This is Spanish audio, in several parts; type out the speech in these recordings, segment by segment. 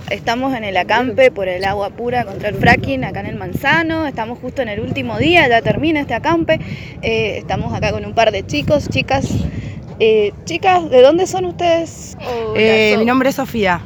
estamos en el acampe por el agua pura contra el fracking acá en el Manzano. Estamos justo en el último día, ya termina este acampe. Estamos acá con un par de chicos, chicas. Chicas, ¿de dónde son ustedes? Mi nombre es Sofía,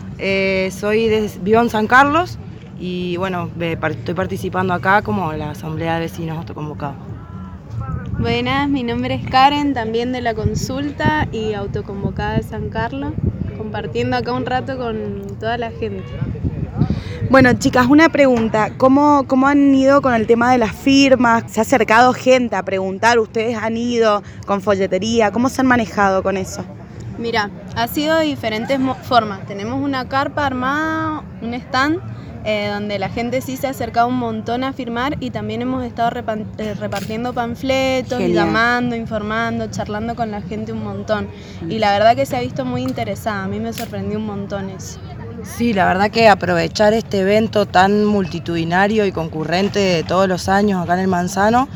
vivo en San Carlos y bueno, estoy participando acá como la Asamblea de Vecinos Autoconvocados. Buenas, mi nombre es Karen, también de la consulta y autoconvocada de San Carlos, compartiendo acá un rato con toda la gente. Bueno, chicas, una pregunta. ¿Cómo han ido con el tema de las firmas? ¿Se ha acercado gente a preguntar? ¿Ustedes han ido con folletería? ¿Cómo se han manejado con eso? Mira, ha sido de diferentes formas. Tenemos una carpa armada, un stand, donde la gente sí se ha acercado un montón a firmar y también hemos estado repartiendo panfletos, Genial. llamando, informando, charlando con la gente un montón. Y la verdad que se ha visto muy interesada, a mí me sorprendió un montón eso. Sí, la verdad que aprovechar este evento tan multitudinario y concurrente de todos los años acá en el Manzano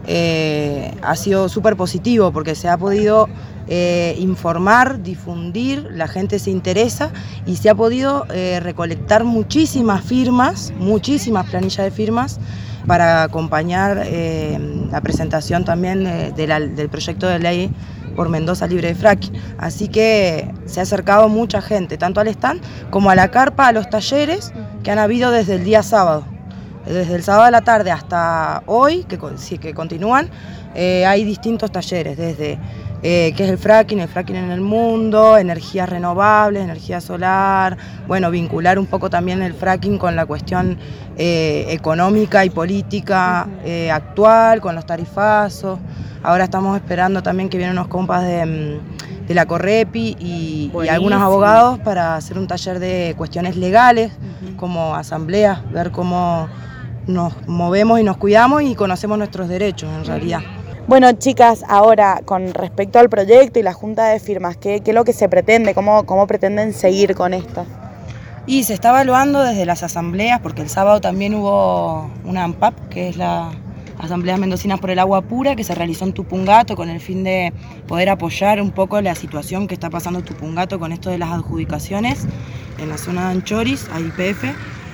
ha sido súper positivo porque se ha podido informar, difundir, la gente se interesa y se ha podido recolectar muchísimas firmas, muchísimas planillas de firmas para acompañar la presentación también del proyecto de ley por Mendoza libre de fracking. Así que se ha acercado mucha gente, tanto al stand como a la carpa, a los talleres que han habido desde el día sábado. Desde el sábado a la tarde hasta hoy, que continúan, hay distintos talleres, desde qué es el fracking en el mundo, energías renovables, energía solar, bueno, vincular un poco también el fracking con la cuestión económica y política actual, con los tarifazos. Ahora estamos esperando también que vienen unos compas de la Correpi y algunos abogados para hacer un taller de cuestiones legales, como asamblea, ver cómo nos movemos y nos cuidamos y conocemos nuestros derechos en realidad. Bueno, chicas, ahora con respecto al proyecto y la junta de firmas, ¿qué es lo que se pretende? ¿Cómo pretenden seguir con esto? Y se está evaluando desde las asambleas, porque el sábado también hubo una AMPAP, que es la Asambleas Mendocinas por el Agua Pura, que se realizó en Tupungato con el fin de poder apoyar un poco la situación que está pasando Tupungato con esto de las adjudicaciones en la zona de Anchoris, a YPF.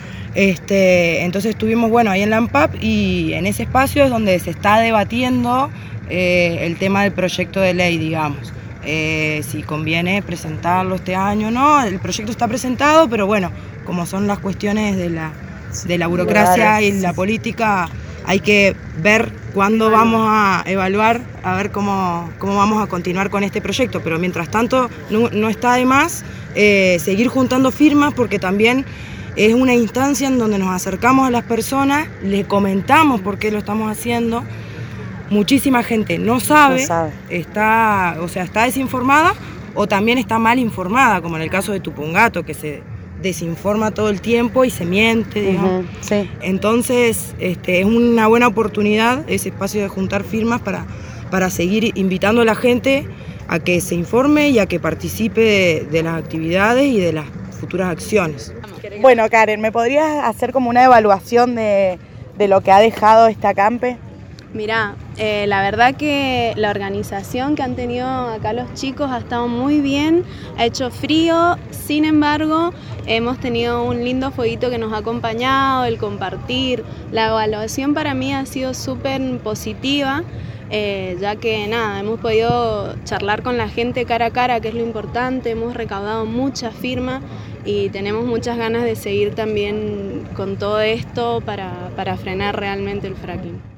Entonces estuvimos ahí en la AMPAP y en ese espacio es donde se está debatiendo el tema del proyecto de ley, digamos. Si conviene presentarlo este año o no. El proyecto está presentado, pero bueno, como son las cuestiones de la burocracia y la política, hay que ver cuándo vamos a evaluar, a ver cómo vamos a continuar con este proyecto. Pero mientras tanto, no está de más seguir juntando firmas, porque también es una instancia en donde nos acercamos a las personas, le comentamos por qué lo estamos haciendo. Muchísima gente no sabe. Está desinformada o también está mal informada, como en el caso de Tupungato, que se desinforma todo el tiempo y se miente, digamos. Sí. Entonces es una buena oportunidad ese espacio de juntar firmas para seguir invitando a la gente a que se informe y a que participe de las actividades y de las futuras acciones. Bueno, Karen, ¿me podrías hacer como una evaluación de lo que ha dejado este acampe? Mirá, la verdad que la organización que han tenido acá los chicos ha estado muy bien, ha hecho frío, sin embargo hemos tenido un lindo fueguito que nos ha acompañado, el compartir. La evaluación para mí ha sido súper positiva, ya que hemos podido charlar con la gente cara a cara, que es lo importante, hemos recaudado muchas firmas y tenemos muchas ganas de seguir también con todo esto para frenar realmente el fracking.